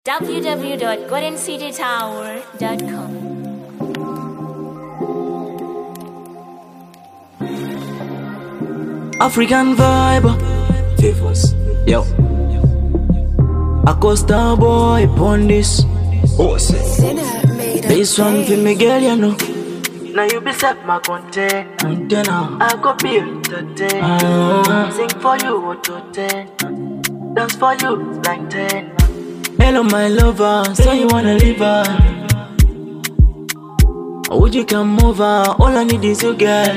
www.goldencitytower.com. African vibe, favors, yo. Acosta boy, pon this. This one for me, girl, you know. Now you be set my content. Antenna, I go be entertained. Sing for you, what to ten. Dance for you, like 10. Hello, my lover, so you wanna leave her? Would you come over? All I need is you, girl.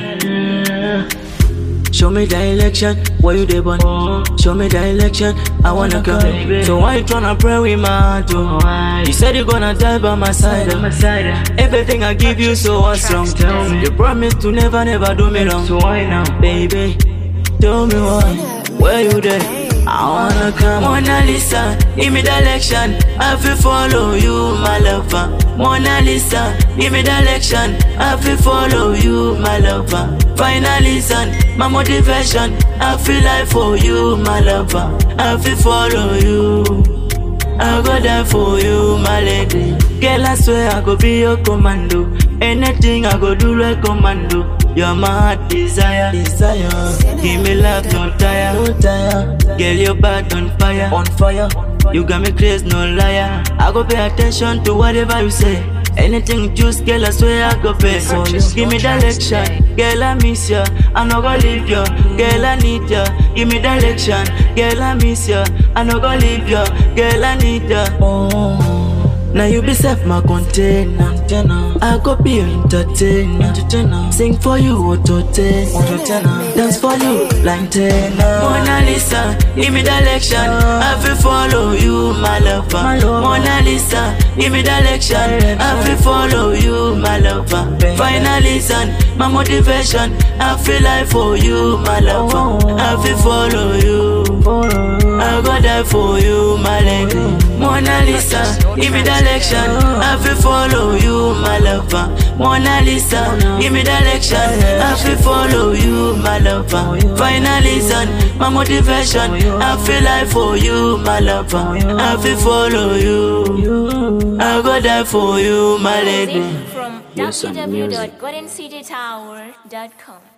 Show me direction, where you dey born? Show me direction, I wanna come. So why you tryna pray with my heart? You said you gonna die by my side. Everything I give you, so what's wrong? Tell me. You promised to never do me wrong. So why now, baby? Tell me why. Where you there? I wanna come. Mona Lisa, give me direction. I feel follow you, my lover. Mona Lisa, give me direction. I feel follow you, my lover. Finally, son, my motivation. I feel like for you, my lover. I feel follow you. I go die for you, my lady. Girl, I swear I go be your commando. Anything I go do like commando. You're my heart desire. Give me love, no tire. Girl, your body on fire. You got me crazy, no liar. I go pay attention to whatever you say. Anything juice, girl, I swear I go pay for you. Give me direction, girl, I miss ya. I'm not gonna leave ya, girl, I need ya. Give me direction, girl, I miss ya. I'm not gonna leave ya, girl, I need ya. Now you be safe, my container. I go be your entertainer. Sing for you, auto-tenor. Dance for you, like 10. Mona Lisa, give me direction. I feel follow you, my lover. Mona Lisa, give me direction. I feel follow you, my lover. Finally, son, my motivation. I feel like for you, my lover. I feel follow you. I go die for you, my lady. Mona Lisa, give me direction. I feel follow you, my lover. Mona Lisa, give me direction. I feel follow you, my lover. Finally, son, my motivation. I feel like for you, my lover. I feel follow you. I go die for you, my lady. From www.goldencitytower.com.